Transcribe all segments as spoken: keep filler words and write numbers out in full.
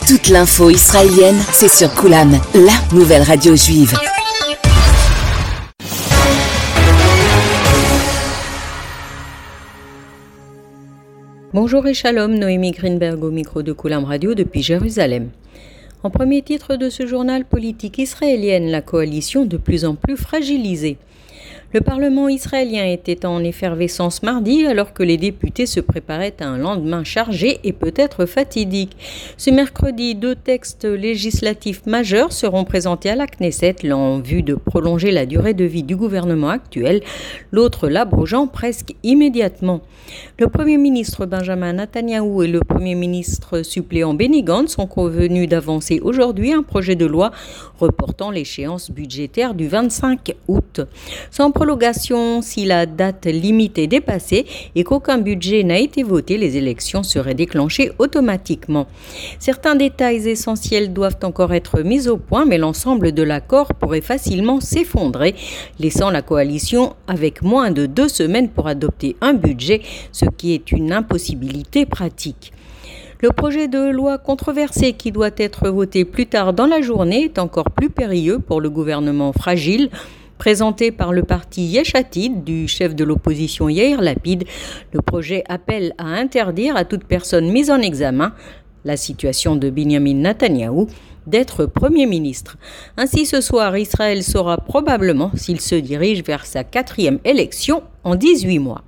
Toute l'info israélienne, c'est sur Koulam, la nouvelle radio juive. Bonjour et shalom, Noémie Greenberg au micro de Koulam Radio depuis Jérusalem. En premier titre de ce journal, politique israélienne, la coalition de plus en plus fragilisée. Le Parlement israélien était en effervescence mardi alors que les députés se préparaient à un lendemain chargé et peut-être fatidique. Ce mercredi, deux textes législatifs majeurs seront présentés à la Knesset, l'un en vue de prolonger la durée de vie du gouvernement actuel, l'autre l'abrogeant presque immédiatement. Le Premier ministre Benjamin Netanyahou et le Premier ministre suppléant Benny Gantz sont convenus d'avancer aujourd'hui un projet de loi reportant l'échéance budgétaire du vingt-cinq août. Sans prolongation, si la date limite est dépassée et qu'aucun budget n'a été voté, les élections seraient déclenchées automatiquement. Certains détails essentiels doivent encore être mis au point, mais l'ensemble de l'accord pourrait facilement s'effondrer, laissant la coalition avec moins de deux semaines pour adopter un budget, ce qui est une impossibilité pratique. Le projet de loi controversé qui doit être voté plus tard dans la journée est encore plus périlleux pour le gouvernement fragile. Présenté par le parti Yesh Atid du chef de l'opposition Yair Lapid, le projet appelle à interdire à toute personne mise en examen, la situation de Binyamin Netanyahou, d'être Premier ministre. Ainsi, ce soir, Israël saura probablement s'il se dirige vers sa quatrième élection en dix-huit mois.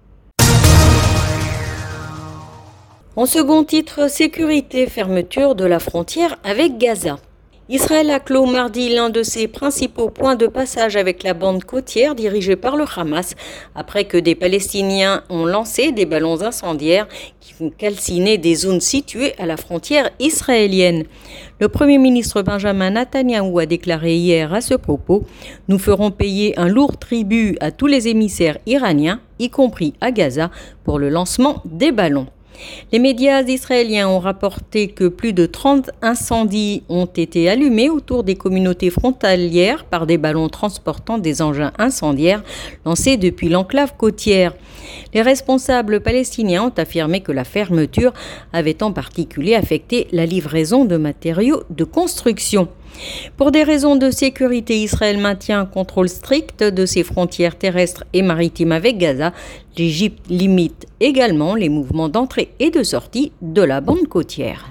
En second titre, sécurité, fermeture de la frontière avec Gaza. Israël a clos mardi l'un de ses principaux points de passage avec la bande côtière dirigée par le Hamas, après que des Palestiniens ont lancé des ballons incendiaires qui ont calciné des zones situées à la frontière israélienne. Le Premier ministre Benjamin Netanyahou a déclaré hier à ce propos « Nous ferons payer un lourd tribut à tous les émissaires iraniens, y compris à Gaza, pour le lancement des ballons ». Les médias israéliens ont rapporté que plus de trente incendies ont été allumés autour des communautés frontalières par des ballons transportant des engins incendiaires lancés depuis l'enclave côtière. Les responsables palestiniens ont affirmé que la fermeture avait en particulier affecté la livraison de matériaux de construction. Pour des raisons de sécurité, Israël maintient un contrôle strict de ses frontières terrestres et maritimes avec Gaza. L'Égypte limite également les mouvements d'entrée et de sortie de la bande côtière.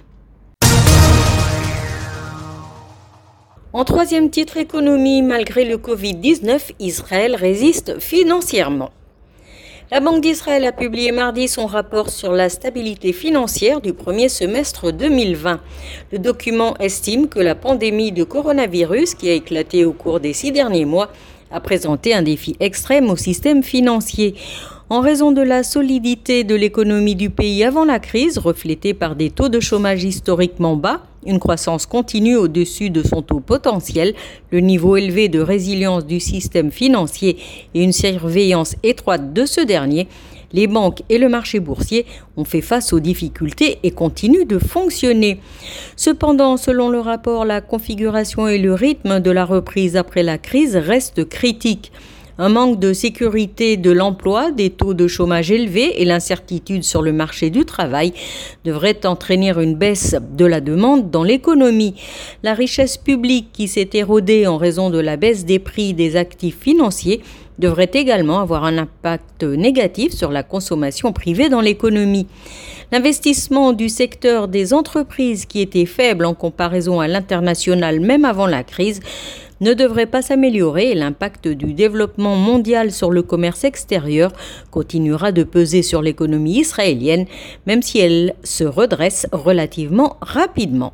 En troisième titre économie, malgré le covid dix-neuf, Israël résiste financièrement. La Banque d'Israël a publié mardi son rapport sur la stabilité financière du premier semestre deux mille vingt. Le document estime que la pandémie de coronavirus qui a éclaté au cours des six derniers mois a présenté un défi extrême au système financier. En raison de la solidité de l'économie du pays avant la crise, reflétée par des taux de chômage historiquement bas, une croissance continue au-dessus de son taux potentiel, le niveau élevé de résilience du système financier et une surveillance étroite de ce dernier, les banques et le marché boursier ont fait face aux difficultés et continuent de fonctionner. Cependant, selon le rapport, la configuration et le rythme de la reprise après la crise restent critiques. Un manque de sécurité de l'emploi, des taux de chômage élevés et l'incertitude sur le marché du travail devraient entraîner une baisse de la demande dans l'économie. La richesse publique qui s'est érodée en raison de la baisse des prix des actifs financiers devrait également avoir un impact négatif sur la consommation privée dans l'économie. L'investissement du secteur des entreprises qui était faible en comparaison à l'international même avant la crise ne devrait pas s'améliorer et l'impact du développement mondial sur le commerce extérieur continuera de peser sur l'économie israélienne, même si elle se redresse relativement rapidement.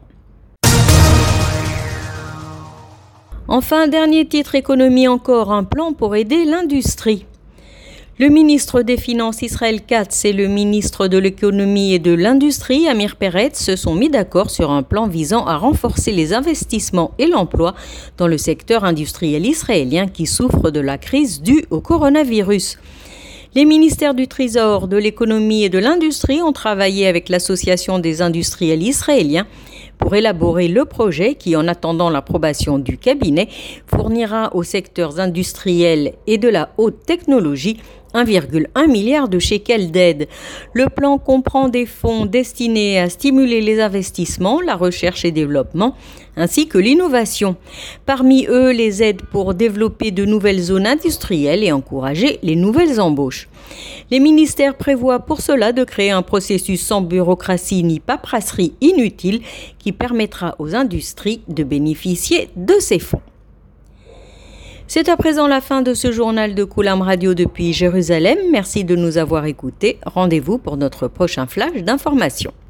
Enfin, dernier titre économie encore, un plan pour aider l'industrie. Le ministre des Finances Israël Katz et le ministre de l'Économie et de l'Industrie Amir Peretz se sont mis d'accord sur un plan visant à renforcer les investissements et l'emploi dans le secteur industriel israélien qui souffre de la crise due au coronavirus. Les ministères du Trésor, de l'Économie et de l'Industrie ont travaillé avec l'Association des industriels israéliens pour élaborer le projet qui, en attendant l'approbation du cabinet, fournira aux secteurs industriels et de la haute technologie un virgule un milliard de shekels d'aide. Le plan comprend des fonds destinés à stimuler les investissements, la recherche et développement, ainsi que l'innovation. Parmi eux, les aides pour développer de nouvelles zones industrielles et encourager les nouvelles embauches. Les ministères prévoient pour cela de créer un processus sans bureaucratie ni paperasserie inutile qui permettra aux industries de bénéficier de ces fonds. C'est à présent la fin de ce journal de Koulam Radio depuis Jérusalem. Merci de nous avoir écoutés. Rendez-vous pour notre prochain flash d'information.